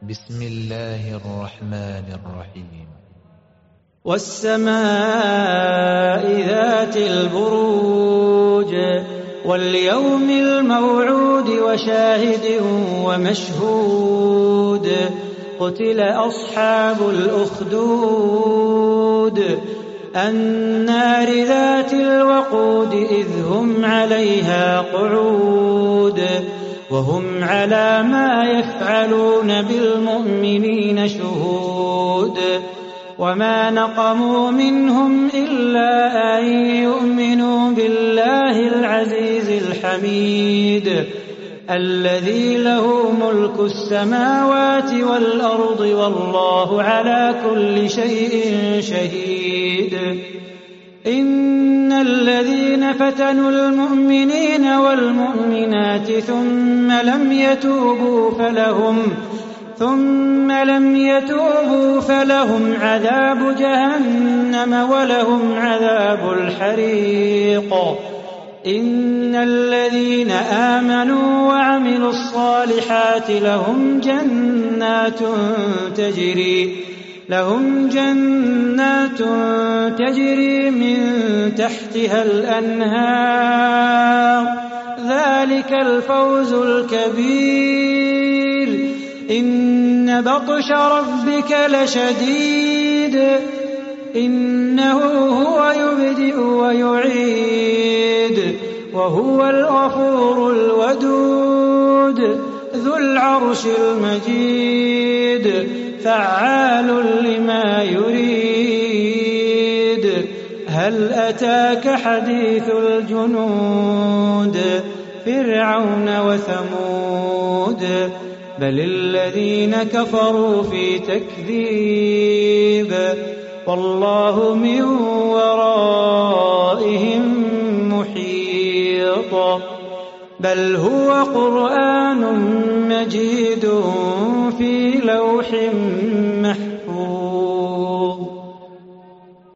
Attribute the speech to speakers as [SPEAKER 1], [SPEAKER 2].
[SPEAKER 1] بسم الله الرحمن الرحيم.
[SPEAKER 2] والسماء ذات البروج واليوم الموعود وشاهد ومشهود قتل أصحاب الأخدود النار ذات الوقود إذ هم عليها قعود وهم على ما يفعلون بالمؤمنين شهود وما نقموا منهم إلا أن يؤمنوا بالله العزيز الحميد الذي له ملك السماوات والأرض والله على كل شيء شهيد. إن الذين فتنوا المؤمنين والمؤمنات ثم لم يتوبوا فلهم عذاب جهنم ولهم عذاب الحريق. إن الذين آمنوا وعملوا الصالحات لهم جنات تجري من تحتها الأنهار ذلك الفوز الكبير. إن بطش ربك لشديد إنه هو يبدئ ويعيد وهو الغفور الودود ذو العرش المجيد فعال لما يريد. هل أتاك حديث الجنود فرعون وثمود بل الذين كفروا في تكذيب والله من ورائهم محيط. بل هو قرآن مجيد في لوح